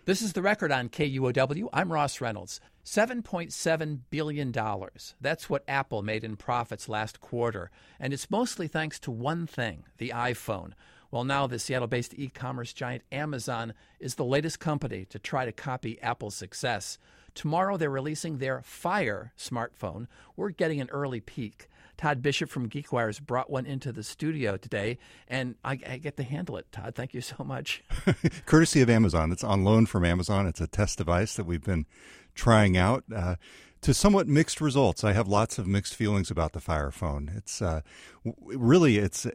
This is The Record on KUOW. I'm Ross Reynolds. $7.7 billion. That's what Apple made in profits last quarter. And it's mostly thanks to one thing, the iPhone. Well, now the Seattle-based e-commerce giant Amazon is the latest company to try to copy Apple's success. Tomorrow they're releasing their Fire smartphone. We're getting an early peek. Todd Bishop from GeekWire's brought one into the studio today, and I get to handle it. Todd, thank you so much. Courtesy of Amazon. It's on loan from Amazon. It's a test device that we've been trying out to somewhat mixed results. I have lots of mixed feelings about the Fire phone. It's really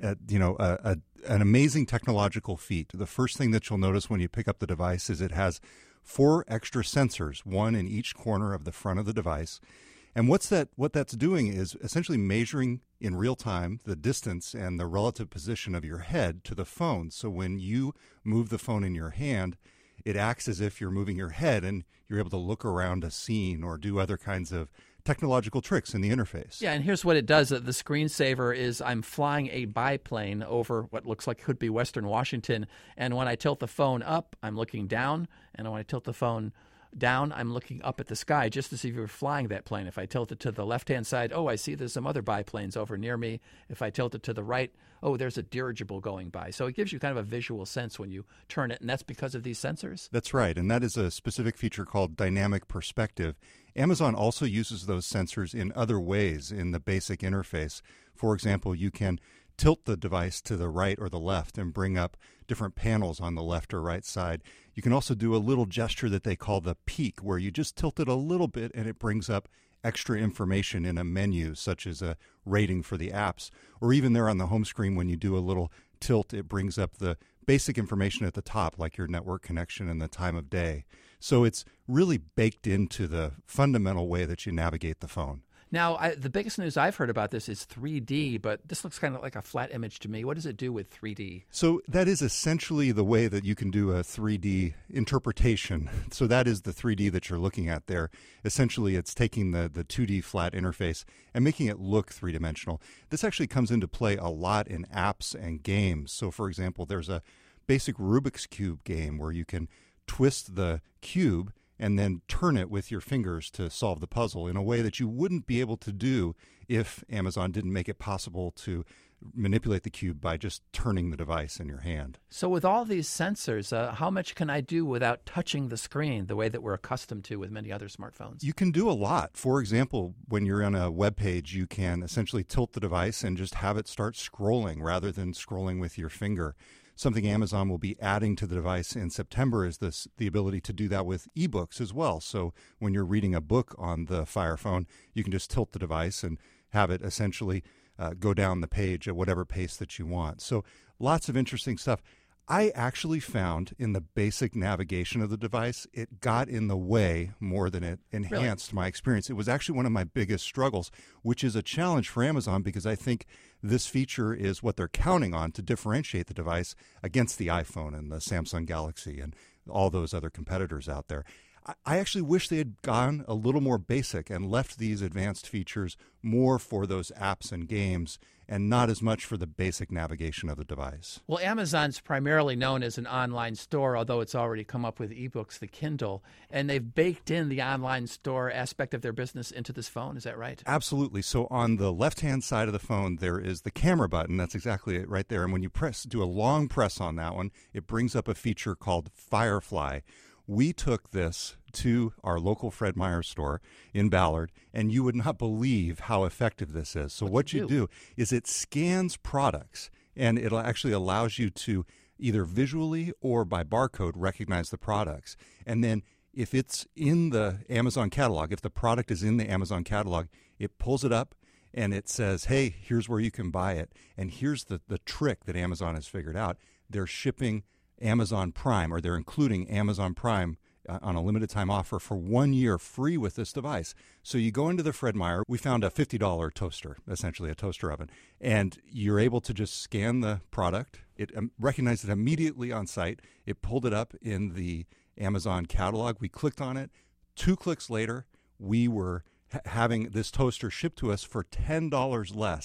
an amazing technological feat. The first thing that you'll notice when you pick up the device is it has 4 extra sensors, one in each corner of the front of the device. And what that's doing is essentially measuring in real time the distance and the relative position of your head to the phone. So when you move the phone in your hand, it acts as if you're moving your head and you're able to look around a scene or do other kinds of technological tricks in the interface. Yeah, and here's what it does. The screensaver is I'm flying a biplane over what looks like could be Western Washington, and when I tilt the phone up, I'm looking down, and when I tilt the phone down, I'm looking up at the sky just to see if you're flying that plane. If I tilt it to the left-hand side, I see there's some other biplanes over near me. If I tilt it to the right, there's a dirigible going by. So it gives you kind of a visual sense when you turn it, and that's because of these sensors? That's right, and that is a specific feature called dynamic perspective. Amazon also uses those sensors in other ways in the basic interface. For example, you can tilt the device to the right or the left and bring up different panels on the left or right side. You can also do a little gesture that they call the peek, where you just tilt it a little bit and it brings up extra information in a menu, such as a rating for the apps. Or even there on the home screen, when you do a little tilt, it brings up the basic information at the top, like your network connection and the time of day. So it's really baked into the fundamental way that you navigate the phone. Now, the biggest news I've heard about this is 3D, but this looks kind of like a flat image to me. What does it do with 3D? So that is essentially the way that you can do a 3D interpretation. So that is the 3D that you're looking at there. Essentially, it's taking the 2D flat interface and making it look three-dimensional. This actually comes into play a lot in apps and games. So, for example, there's a basic Rubik's Cube game where you can twist the cube and then turn it with your fingers to solve the puzzle in a way that you wouldn't be able to do if Amazon didn't make it possible to manipulate the cube by just turning the device in your hand. So with all these sensors, how much can I do without touching the screen the way that we're accustomed to with many other smartphones? You can do a lot. For example, when you're on a web page, you can essentially tilt the device and just have it start scrolling rather than scrolling with your finger. Something Amazon will be adding to the device in September is the ability to do that with ebooks as well. So when you're reading a book on the Fire phone, you can just tilt the device and have it essentially go down the page at whatever pace that you want. So lots of interesting stuff. I actually found in the basic navigation of the device, it got in the way more than it enhanced my experience. It was actually one of my biggest struggles, which is a challenge for Amazon because I think this feature is what they're counting on to differentiate the device against the iPhone and the Samsung Galaxy and all those other competitors out there. I actually wish they had gone a little more basic and left these advanced features more for those apps and games and not as much for the basic navigation of the device. Well, Amazon's primarily known as an online store, although it's already come up with ebooks, the Kindle, and they've baked in the online store aspect of their business into this phone. Is that right? Absolutely. So on the left-hand side of the phone, there is the camera button. That's exactly it right there. And when you do a long press on that one, it brings up a feature called Firefly. We took this to our local Fred Meyer store in Ballard, and you would not believe how effective this is. So what you do is it scans products, and it actually allows you to either visually or by barcode recognize the products. And then if it's in the Amazon catalog, if the product is in the Amazon catalog, it pulls it up and it says, hey, here's where you can buy it. And here's the trick that Amazon has figured out. They're shipping Amazon Prime, or they're including Amazon Prime on a limited time offer for 1 year free with this device. So you go into the Fred Meyer. We found a $50 toaster, essentially a toaster oven, and you're able to just scan the product. It recognized it immediately on site. It pulled it up in the Amazon catalog. We clicked on it. 2 clicks later, we were having this toaster shipped to us for $10 less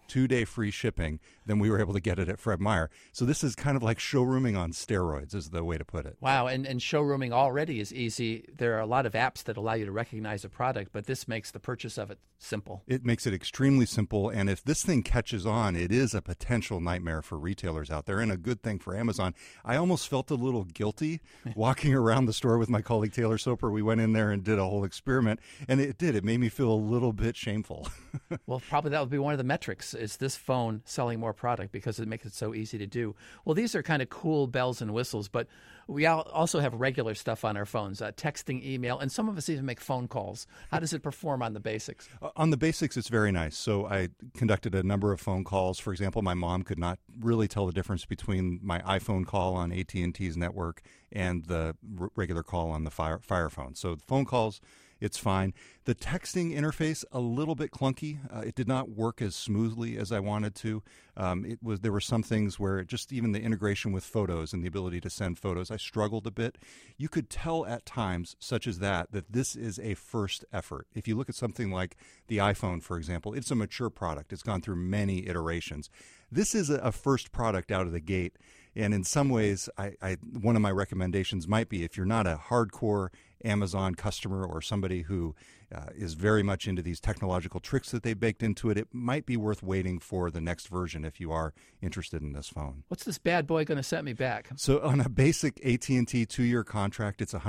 2-day free shipping, then we were able to get it at Fred Meyer. So this is kind of like showrooming on steroids is the way to put it. Wow, and showrooming already is easy. There are a lot of apps that allow you to recognize a product, but this makes the purchase of it simple. It makes it extremely simple, and if this thing catches on, it is a potential nightmare for retailers out there and a good thing for Amazon. I almost felt a little guilty walking around the store with my colleague Taylor Soper. We went in there and did a whole experiment, and it made me feel a little bit shameful. Well, probably that would be one of the metrics, is this phone selling more product because it makes it so easy to do. Well, these are kind of cool bells and whistles, but we also have regular stuff on our phones, texting, email, and some of us even make phone calls. How does it perform on the basics? On the basics, it's very nice. So I conducted a number of phone calls. For example, my mom could not really tell the difference between my iPhone call on AT&T's network and the regular call on the Fire phone. So the phone calls, it's fine. The texting interface, a little bit clunky. It did not work as smoothly as I wanted to. There were some things where even the integration with photos and the ability to send photos, I struggled a bit. You could tell at times, such as that this is a first effort. If you look at something like the iPhone, for example, it's a mature product. It's gone through many iterations. This is a first product out of the gate. And in some ways, one of my recommendations might be, if you're not a hardcore Amazon customer or somebody who is very much into these technological tricks that they baked into it, it might be worth waiting for the next version if you are interested in this phone. What's this bad boy going to set me back? So on a basic AT&T 2-year contract, it's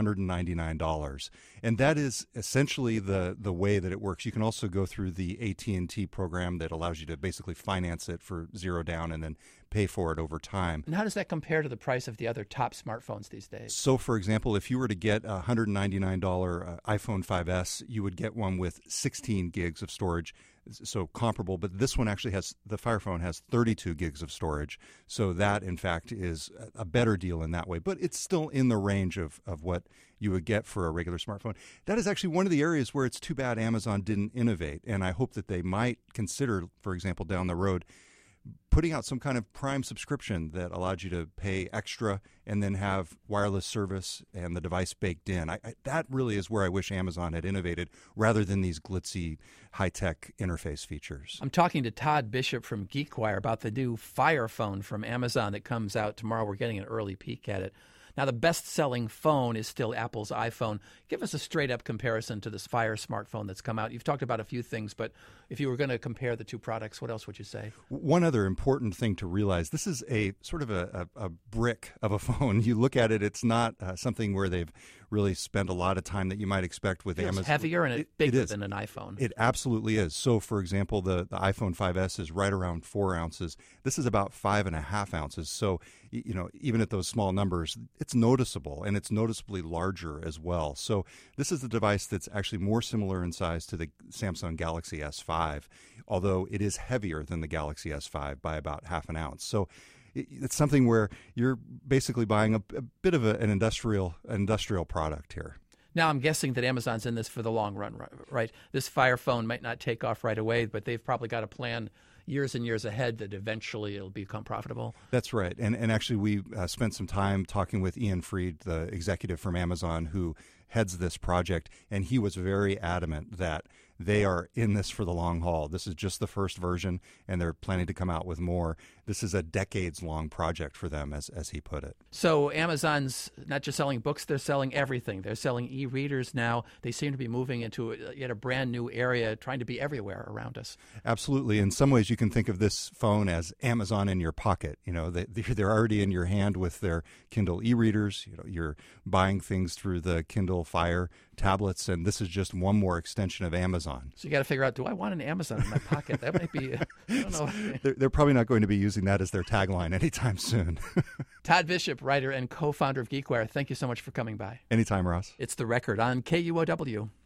$199. And that is essentially the way that it works. You can also go through the AT&T program that allows you to basically finance it for zero down and then pay for it over time. And how does that compare to the price of the other top smartphones these days? So, for example, if you were to get a $199 iPhone 5S, you would get one with 16 gigs of storage, so comparable. But this one actually the Fire phone has 32 gigs of storage. So that, in fact, is a better deal in that way. But it's still in the range of what you would get for a regular smartphone. That is actually one of the areas where it's too bad Amazon didn't innovate. And I hope that they might consider, for example, down the road, putting out some kind of Prime subscription that allowed you to pay extra and then have wireless service and the device baked in. That really is where I wish Amazon had innovated rather than these glitzy high-tech interface features. I'm talking to Todd Bishop from GeekWire about the new Fire phone from Amazon that comes out tomorrow. We're getting an early peek at it. Now, the best-selling phone is still Apple's iPhone. Give us a straight-up comparison to this Fire smartphone that's come out. You've talked about a few things, but if you were going to compare the two products, what else would you say? One other important thing to realize, this is a sort of a brick of a phone. You look at it, it's not something where they've really spent a lot of time that you might expect with Amazon. It's heavier and it's bigger than an iPhone. It absolutely is. So, for example, the iPhone 5S is right around 4 ounces. This is about 5.5 ounces. So, even at those small numbers, it's noticeable, and it's noticeably larger as well. So this is the device that's actually more similar in size to the Samsung Galaxy S5, although it is heavier than the Galaxy S5 by about half an ounce. So it's something where you're basically buying a bit of an industrial product here. Now, I'm guessing that Amazon's in this for the long run, right? This Fire phone might not take off right away, but they've probably got a plan years and years ahead that eventually it'll become profitable. That's right. And actually, we spent some time talking with Ian Freed, the executive from Amazon who heads this project, and he was very adamant that they are in this for the long haul. This is just the first version, and they're planning to come out with more. This is a decades-long project for them, as he put it. So Amazon's not just selling books, they're selling everything. They're selling e-readers now. They seem to be moving into yet a brand new area, trying to be everywhere around us. Absolutely. In some ways, you can think of this phone as Amazon in your pocket. They're already in your hand with their Kindle e-readers. You're buying things through the Kindle Fire tablets, and this is just one more extension of Amazon. So you got to figure out, do I want an Amazon in my pocket? That might be, I don't know. They're probably not going to be using that as their tagline anytime soon. Todd Bishop, writer and co-founder of GeekWire, thank you so much for coming by. Anytime, Ross. It's The Record on KUOW.